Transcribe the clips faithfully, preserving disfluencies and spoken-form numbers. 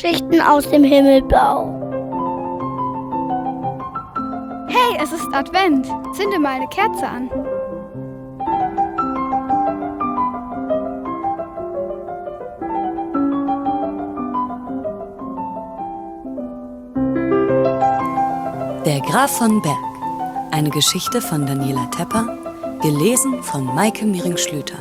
Geschichten aus dem Himmelblau. Hey, es ist Advent. Zünde mal eine Kerze an. Der Graf von Berg. Eine Geschichte von Daniela Tepper, gelesen von Maike Miering-Schlüter.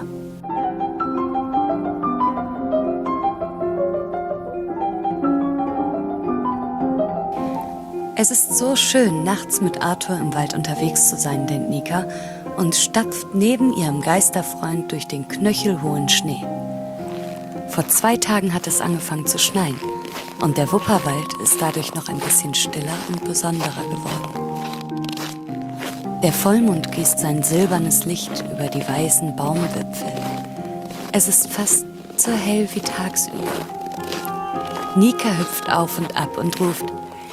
Es ist so schön, nachts mit Arthur im Wald unterwegs zu sein, denkt Nika und stapft neben ihrem Geisterfreund durch den knöchelhohen Schnee. Vor zwei Tagen hat es angefangen zu schneien und der Wupperwald ist dadurch noch ein bisschen stiller und besonderer geworden. Der Vollmond gießt sein silbernes Licht über die weißen Baumwipfel. Es ist fast so hell wie tagsüber. Nika hüpft auf und ab und ruft: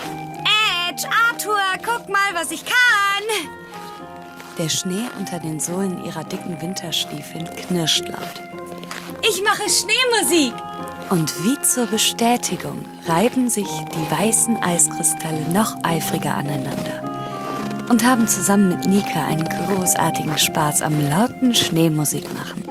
Arthur, guck mal, was ich kann! Der Schnee unter den Sohlen ihrer dicken Winterstiefeln knirscht laut. Ich mache Schneemusik! Und wie zur Bestätigung reiben sich die weißen Eiskristalle noch eifriger aneinander und haben zusammen mit Nika einen großartigen Spaß am lauten Schneemusik machen.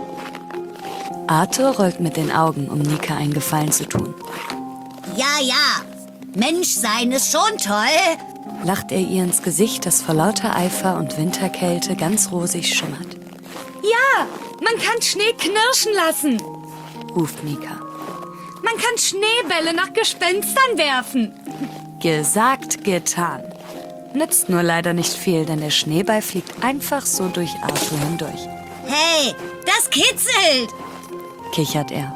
Arthur rollt mit den Augen, um Nika einen Gefallen zu tun. Ja, ja, Menschsein ist schon toll. Lacht er ihr ins Gesicht, das vor lauter Eifer und Winterkälte ganz rosig schimmert. Ja, man kann Schnee knirschen lassen, ruft Nika. Man kann Schneebälle nach Gespenstern werfen. Gesagt, getan. Nützt nur leider nicht viel, denn der Schneeball fliegt einfach so durch Arthur hindurch. Hey, das kitzelt, kichert er.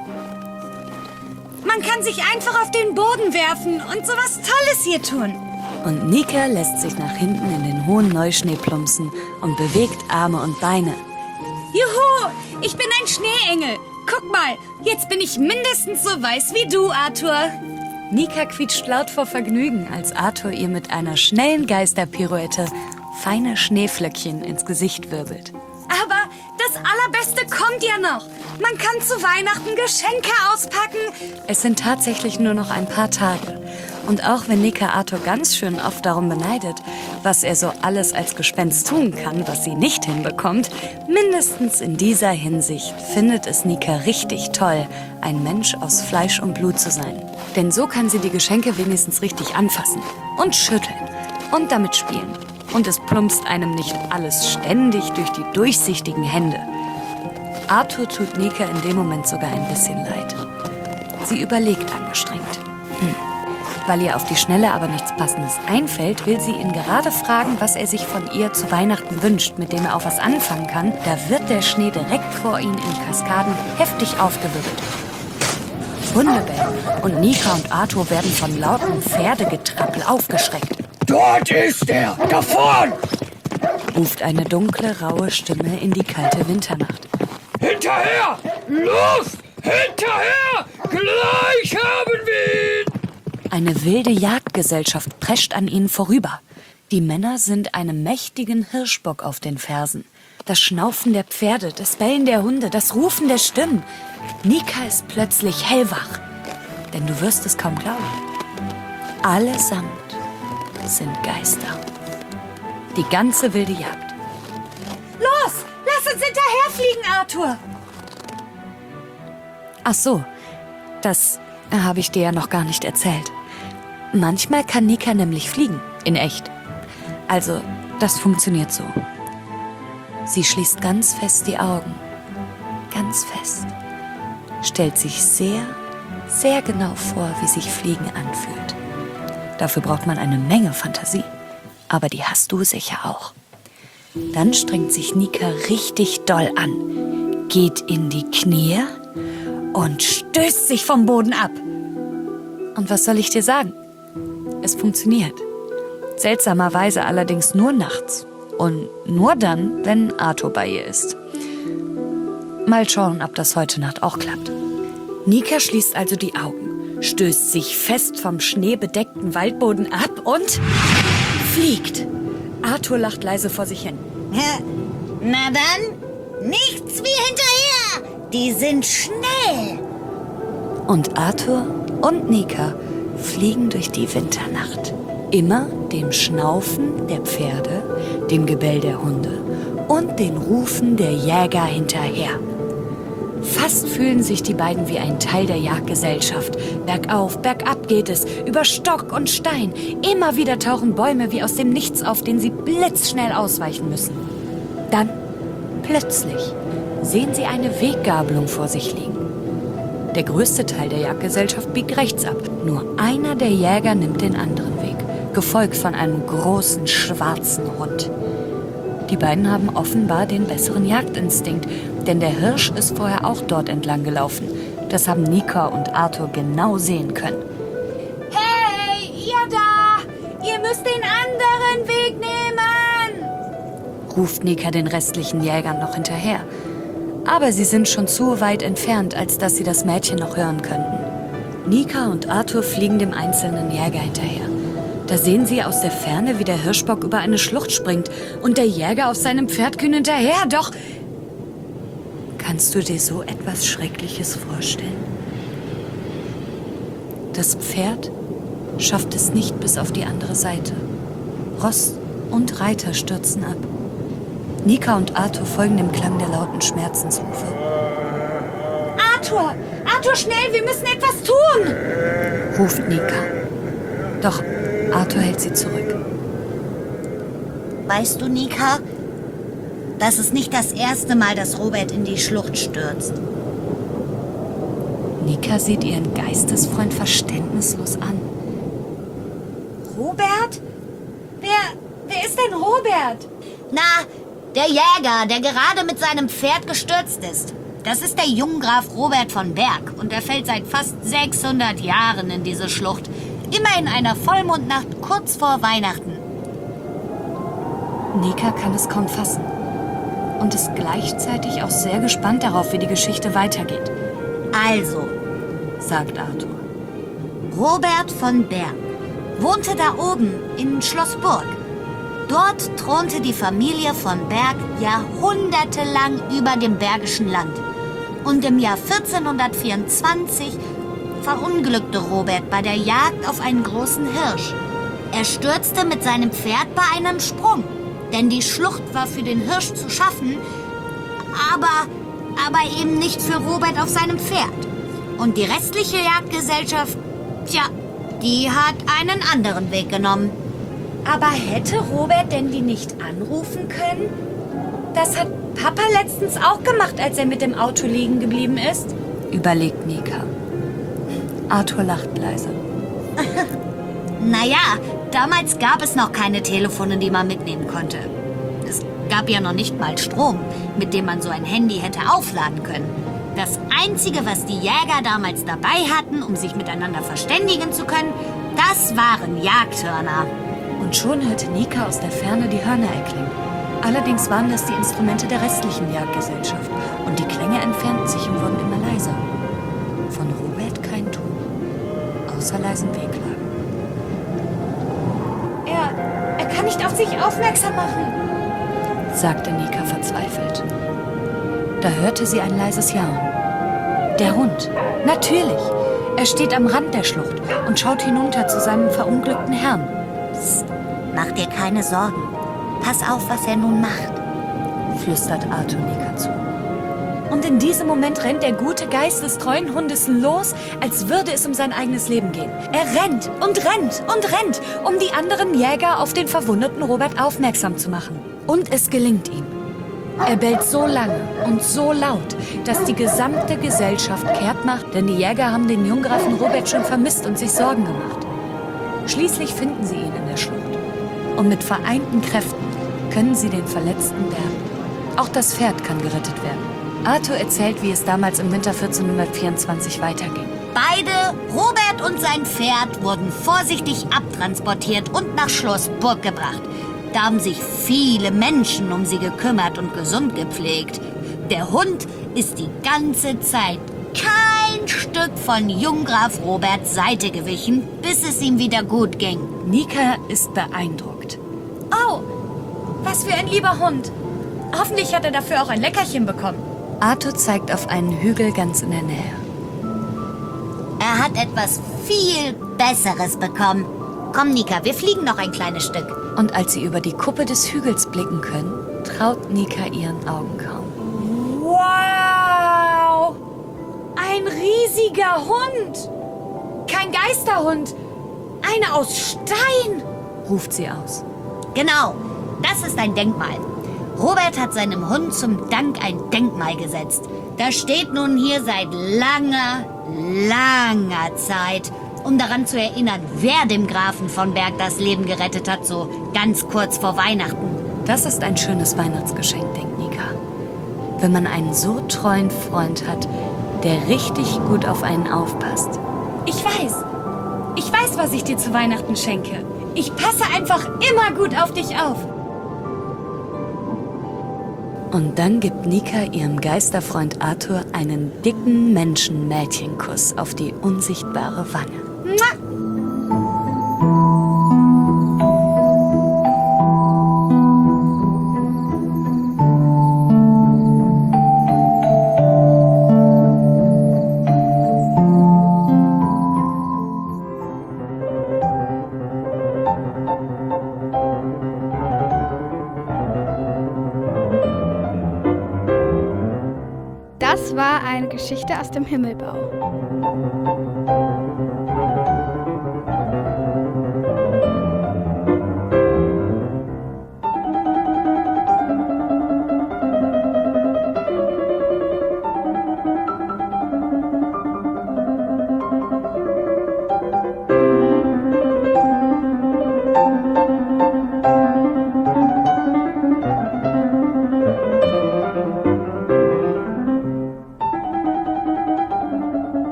Man kann sich einfach auf den Boden werfen und sowas Tolles hier tun. Und Nika lässt sich nach hinten in den hohen Neuschnee plumpsen und bewegt Arme und Beine. Juhu, ich bin ein Schneeengel. Guck mal, jetzt bin ich mindestens so weiß wie du, Arthur. Nika quietscht laut vor Vergnügen, als Arthur ihr mit einer schnellen Geisterpirouette feine Schneeflöckchen ins Gesicht wirbelt. Aber das Allerbeste kommt ja noch. Man kann zu Weihnachten Geschenke auspacken. Es sind tatsächlich nur noch ein paar Tage. Und auch wenn Nika Arthur ganz schön oft darum beneidet, was er so alles als Gespenst tun kann, was sie nicht hinbekommt, mindestens in dieser Hinsicht findet es Nika richtig toll, ein Mensch aus Fleisch und Blut zu sein. Denn so kann sie die Geschenke wenigstens richtig anfassen und schütteln und damit spielen. Und es plumpst einem nicht alles ständig durch die durchsichtigen Hände. Arthur tut Nika in dem Moment sogar ein bisschen leid. Sie überlegt angestrengt. Hm. Weil ihr auf die Schnelle aber nichts Passendes einfällt, will sie ihn gerade fragen, was er sich von ihr zu Weihnachten wünscht, mit dem er auch was anfangen kann. Da wird der Schnee direkt vor ihnen in Kaskaden heftig aufgewirbelt. Hunde bellen und Nika und Arthur werden von lautem Pferdegetrappel aufgeschreckt. Dort ist er! Da vorn! Ruft eine dunkle, raue Stimme in die kalte Winternacht. Hinterher! Los! Hinterher! Gleich haben wir ihn! Eine wilde Jagdgesellschaft prescht an ihnen vorüber. Die Männer sind einem mächtigen Hirschbock auf den Fersen. Das Schnaufen der Pferde, das Bellen der Hunde, das Rufen der Stimmen. Nika ist plötzlich hellwach. Denn du wirst es kaum glauben. Allesamt sind Geister. Die ganze wilde Jagd. Los, lass uns hinterherfliegen, Arthur. Ach so, das habe ich dir ja noch gar nicht erzählt. Manchmal kann Nika nämlich fliegen, in echt. Also, das funktioniert so. Sie schließt ganz fest die Augen, ganz fest, stellt sich sehr, sehr genau vor, wie sich Fliegen anfühlt. Dafür braucht man eine Menge Fantasie, aber die hast du sicher auch. Dann strengt sich Nika richtig doll an, geht in die Knie und stößt sich vom Boden ab. Und was soll ich dir sagen? Es funktioniert. Seltsamerweise allerdings nur nachts. Und nur dann, wenn Arthur bei ihr ist. Mal schauen, ob das heute Nacht auch klappt. Nika schließt also die Augen, stößt sich fest vom schneebedeckten Waldboden ab und fliegt. Arthur lacht leise vor sich hin. Na dann, nichts wie hinterher. Die sind schnell. Und Arthur und Nika fliegen durch die Winternacht. Immer dem Schnaufen der Pferde, dem Gebell der Hunde und den Rufen der Jäger hinterher. Fast fühlen sich die beiden wie ein Teil der Jagdgesellschaft. Bergauf, bergab geht es, über Stock und Stein. Immer wieder tauchen Bäume wie aus dem Nichts auf, denen sie blitzschnell ausweichen müssen. Dann, plötzlich, sehen sie eine Weggabelung vor sich liegen. Der größte Teil der Jagdgesellschaft biegt rechts ab. Nur einer der Jäger nimmt den anderen Weg, gefolgt von einem großen, schwarzen Hund. Die beiden haben offenbar den besseren Jagdinstinkt, denn der Hirsch ist vorher auch dort entlang gelaufen. Das haben Nika und Arthur genau sehen können. Hey, ihr da! Ihr müsst den anderen Weg nehmen! Ruft Nika den restlichen Jägern noch hinterher. Aber sie sind schon zu weit entfernt, als dass sie das Mädchen noch hören könnten. Nika und Arthur fliegen dem einzelnen Jäger hinterher. Da sehen sie aus der Ferne, wie der Hirschbock über eine Schlucht springt und der Jäger auf seinem Pferd kühn hinterher. Doch kannst du dir so etwas Schreckliches vorstellen? Das Pferd schafft es nicht bis auf die andere Seite. Ross und Reiter stürzen ab. Nika und Arthur folgen dem Klang der lauten Schmerzensrufe. Arthur! Arthur, schnell, wir müssen etwas tun! Ruft Nika. Doch Arthur hält sie zurück. Weißt du, Nika, das ist nicht das erste Mal, dass Robert in die Schlucht stürzt. Nika sieht ihren Geistesfreund verständnislos an. Robert? Wer, wer ist denn Robert? Na, der Jäger, der gerade mit seinem Pferd gestürzt ist. Das ist der Junggraf Robert von Berg und er fällt seit fast sechshundert Jahren in diese Schlucht. Immer in einer Vollmondnacht kurz vor Weihnachten. Nika kann es kaum fassen und ist gleichzeitig auch sehr gespannt darauf, wie die Geschichte weitergeht. Also, Sagt Arthur. Robert von Berg wohnte da oben in Schloss Burg. Dort thronte die Familie von Berg jahrhundertelang über dem Bergischen Land. Und im Jahr vierzehnhundertvierundzwanzig verunglückte Robert bei der Jagd auf einen großen Hirsch. Er stürzte mit seinem Pferd bei einem Sprung, denn die Schlucht war für den Hirsch zu schaffen, aber, aber eben nicht für Robert auf seinem Pferd. Und die restliche Jagdgesellschaft, tja, die hat einen anderen Weg genommen. Aber hätte Robert denn die nicht anrufen können? Das hat Papa letztens auch gemacht, als er mit dem Auto liegen geblieben ist. Überlegt Nika. Arthur lacht leise. Naja, damals gab es noch keine Telefone, die man mitnehmen konnte. Es gab ja noch nicht mal Strom, mit dem man so ein Handy hätte aufladen können. Das Einzige, was die Jäger damals dabei hatten, um sich miteinander verständigen zu können, das waren Jagdhörner. Und schon hörte Nika aus der Ferne die Hörner erklingen. Allerdings waren das die Instrumente der restlichen Jagdgesellschaft. Und die Klänge entfernten sich und wurden immer leiser. Von Robert kein Ton, außer leisen Wehklagen. Er, er kann nicht auf sich aufmerksam machen, sagte Nika verzweifelt. Da hörte sie ein leises Jauen. Der Hund, natürlich. Er steht am Rand der Schlucht und schaut hinunter zu seinem verunglückten Herrn. Psst, mach dir keine Sorgen. Pass auf, was er nun macht, flüstert Arthur Nika zu. Und in diesem Moment rennt der gute Geist des treuen Hundes los, als würde es um sein eigenes Leben gehen. Er rennt und rennt und rennt, um die anderen Jäger auf den verwundeten Robert aufmerksam zu machen. Und es gelingt ihm. Er bellt so lange und so laut, dass die gesamte Gesellschaft kehrt macht, denn die Jäger haben den Junggrafen Robert schon vermisst und sich Sorgen gemacht. Schließlich finden sie ihn in der Schlucht. Und mit vereinten Kräften können sie den Verletzten bergen. Auch das Pferd kann gerettet werden. Arthur erzählt, wie es damals im Winter vierzehnhundertvierundzwanzig weiterging. Beide, Robert und sein Pferd, wurden vorsichtig abtransportiert und nach Schloss Burg gebracht. Da haben sich viele Menschen um sie gekümmert und gesund gepflegt. Der Hund ist die ganze Zeit kein Stück von Junggraf Roberts Seite gewichen, bis es ihm wieder gut ging. Nika ist beeindruckt. Oh, was für ein lieber Hund. Hoffentlich hat er dafür auch ein Leckerchen bekommen. Arthur zeigt auf einen Hügel ganz in der Nähe. Er hat etwas viel Besseres bekommen. Komm, Nika, wir fliegen noch ein kleines Stück. Und als sie über die Kuppe des Hügels blicken können, traut Nika ihren Augen kaum. Wow! Ein riesiger Hund! Kein Geisterhund! Einer aus Stein! Ruft sie aus. Genau, das ist ein Denkmal. Robert hat seinem Hund zum Dank ein Denkmal gesetzt. Das steht nun hier seit langer, langer Zeit, um daran zu erinnern, wer dem Grafen von Berg das Leben gerettet hat, so ganz kurz vor Weihnachten. Das ist ein schönes Weihnachtsgeschenk, denkt Nika. Wenn man einen so treuen Freund hat, der richtig gut auf einen aufpasst. Ich weiß. Ich weiß, was ich dir zu Weihnachten schenke. Ich passe einfach immer gut auf dich auf. Und dann gibt Nika ihrem Geisterfreund Arthur einen dicken Menschen-Mädchenkuss auf die unsichtbare Wange. Mua. Das war eine Geschichte aus dem Himmelbau.